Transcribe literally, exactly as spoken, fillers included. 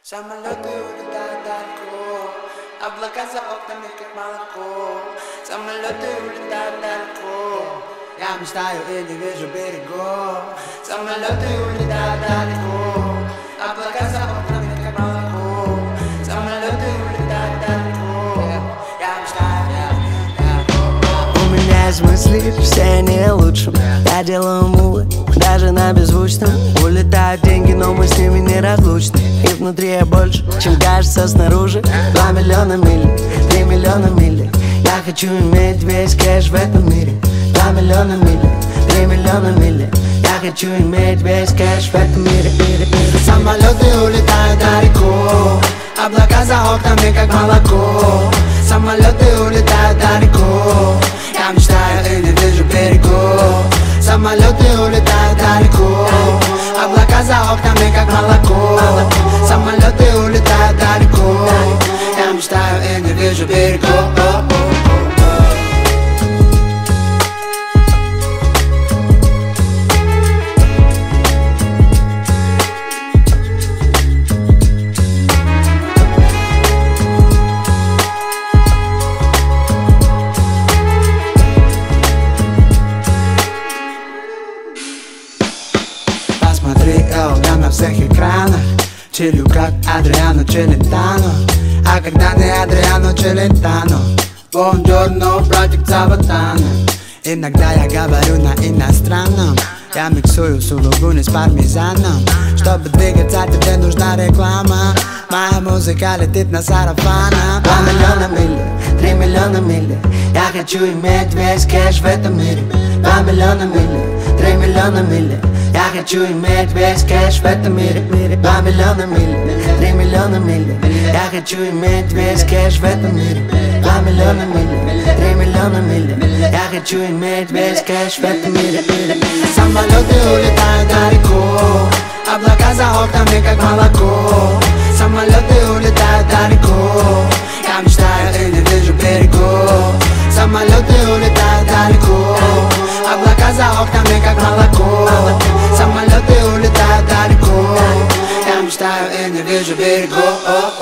Самолеты улетают далеко, облака за окнами как молоко. Самолеты улетают далеко, я мечтаю и не вижу берегов. Самолеты улетают далеко, облака за окнами как молоко. Самолеты улетают далеко, я мечтаю. У меня есть мысли, все они лучше. Я делаю мувы, даже на беззвучном. Улетают деньги, но мы с ними неразлучны. И внутри я больше, чем кажется снаружи. Два миллиона миль, три миллиона миль. Я хочу иметь весь кэш в этом мире. Два миллиона миль, три миллиона миль. Я хочу иметь весь кэш в этом мире, мире, мире. Самолеты улетают далеко, облака за окнами как молоко. Самолеты улетают далеко, я мечтаю и не вижу берегов. Самолеты улетают далеко, облака за окнами как молоко. Самолеты улетают далеко, я мечтаю и не вижу берегов. Посмотри, я на всех экранах чилю как Адриано Челентано. А когда не Адриано Челентано, бонджорно, братик Цабатана. Иногда я говорю на иностранном, я миксую сулугуни с пармезаном. Чтобы двигаться, тебе нужна реклама. Моя музыка летит на сарафанах. Два миллиона миль, три миллиона миль. Я хочу иметь весь кэш в этом мире. Два миллиона миль, три миллиона миль. Я хочу иметь весь кэш в этом мире, мире. Два миллиона миль, три миллиона миль. Я хочу иметь весь кэш в этом мире. Два миллиона миль, три миллиона миль. Я хочу иметь весь кэш в этом мире, мире. Самолеты улетают далеко, облака за окнами как молоко. Самолеты улетают далеко, я мечтаю и не вижу берегов. Самолеты улетают далеко, облака за окнами как молоко. Самолеты улетают далеко, я мечтаю и не вижу берегов.